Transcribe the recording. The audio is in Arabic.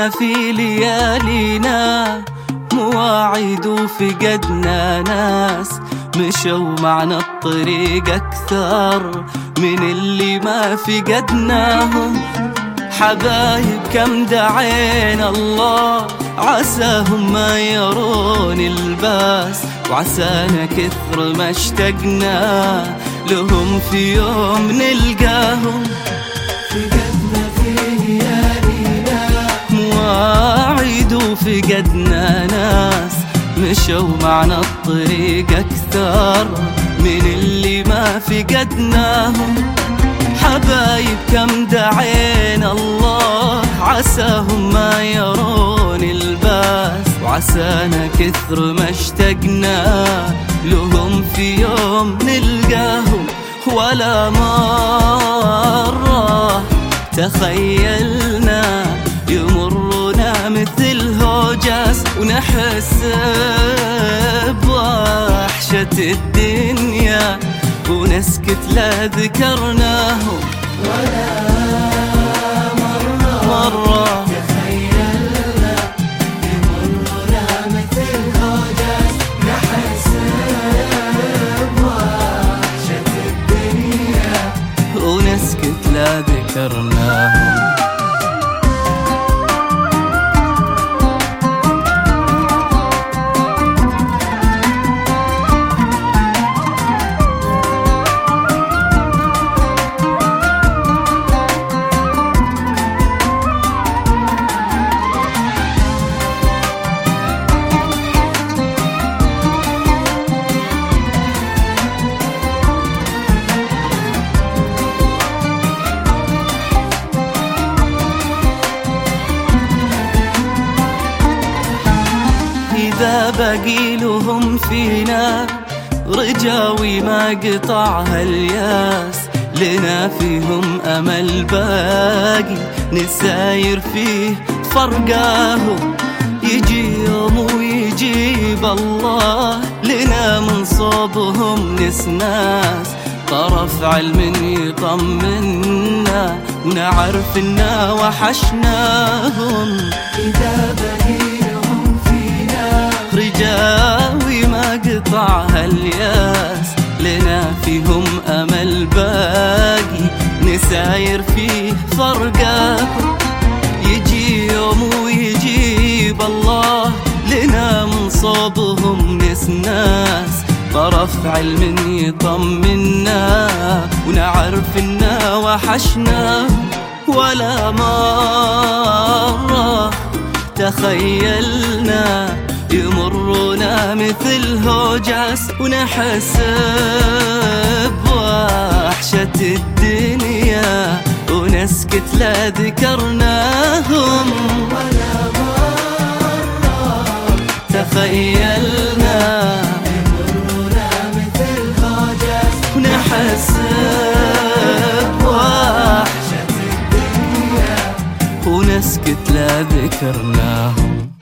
جدنا في ليالينا مواعيد وفقدنا ناس مشوا معنا الطريق أكثر من اللي ما فقدناهم. حبايب كم دعينا الله عساهم ما يرون الباس، وعسانا كثر ما اشتقنا لهم في يوم نلقاهم. فقدنا في ليالينا مواعيد وفقدنا ناس مشوا معنا الطريق أكثر من اللي ما فقدناهم. حبايب كم دعينا الله عساهم ما يرون الباس، وعسانا كثر ما اشتقنا لهم في يوم نلقاهم. ولا مرة تخيلنا يمرنا مثل هوجاس ونحس بوحشة الدنيا ونسكت لا ذكرناهم. ولا مرة تخيلنا يمرنا مثل هوجاس نحس بوحشة الدنيا ونسكت لا ذكرناهم. إذا باقي لهم فينا رجاوي ما قطعها الياس، لنا فيهم أمل باقي نساير فيه فرقاهم. يجي يوم ويجيب الله لنا من صوبهم نسناس، طرف علم يطمنا ونعرف إنا وحشناهم. إذا باقي رجاوي ما قطعها الياس، لنا فيهم أمل باقي نساير فيه فرقاهم. يجي يوم ويجيب الله لنا من صوبهم نسناس، طرف علم يطمنا ونعرف إنا وحشناهم. ولا مرة تخيلنا يمرنا مثل هوجاس ونحس بوحشة الدنيا ونسكت لا ذكرناهم. ولا مرة تخيلنا يمرنا مثل هوجاس ونحس بوحشة الدنيا ونسكت لا ذكرناهم.